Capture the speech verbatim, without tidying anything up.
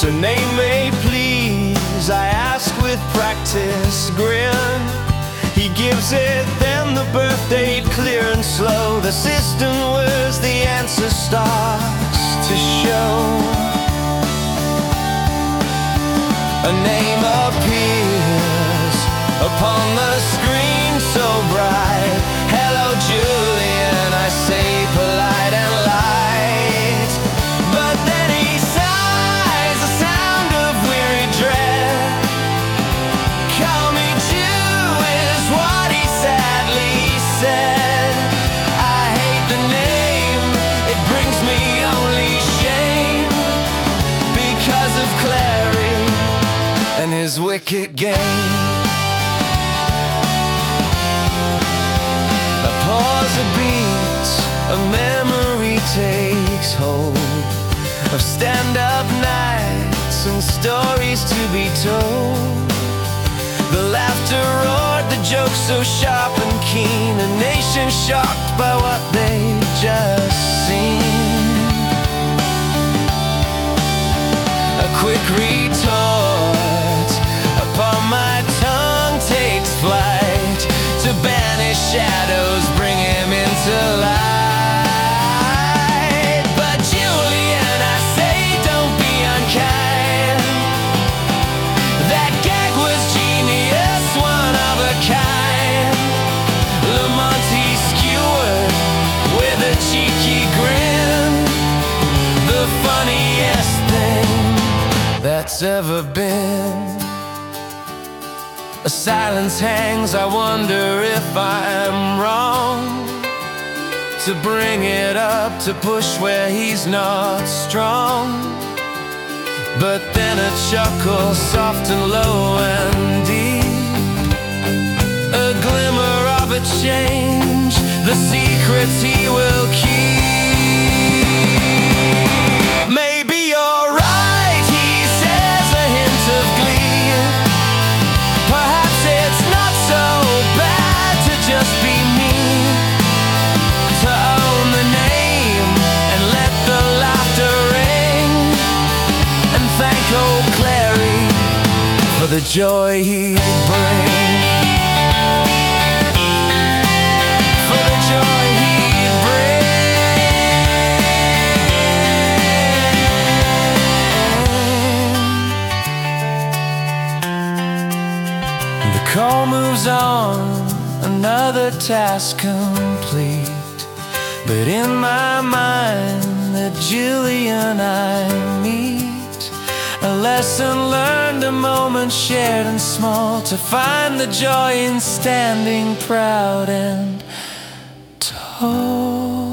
So name me please, I ask with practice grin. He gives it, then the birth date clear and slow. The system words, the answer starts to show. A name appears upon the screen so bright. Hello Julian, I say polite and light. But then he sighs, a sound of weary dread. Call me Jew is what he sadly said. I hate the name, it brings me only shame, because of Clary and his wicked game. A pause, a beat, a memory takes hold of stand-up nights and stories to be told. The laughter roared, the jokes so sharp and keen, a nation shocked by what they just seen. A quick retort upon my tongue takes flight, to banish shadows, bring him into light. But Julian, I say, don't be unkind. That gag was genius, one of a kind. Lamonti skewered with a cheeky grin, the funniest thing that's ever been. A silence hangs, I wonder if I'm wrong to bring it up, to push where he's not strong. But then a chuckle, soft and low and deep, a glimmer of a change, the secrets he will keep. Maybe you're right, he says, a hint of glee. Perhaps it's not so bad to just be me, to own the name and let the laughter ring, and thank old Clary for the joy he'd bring. For the joy he'd bring. The call moves on, another task complete. But in my mind, the Julian I meet, a lesson learned, a moment shared and small, to find the joy in standing proud and tall.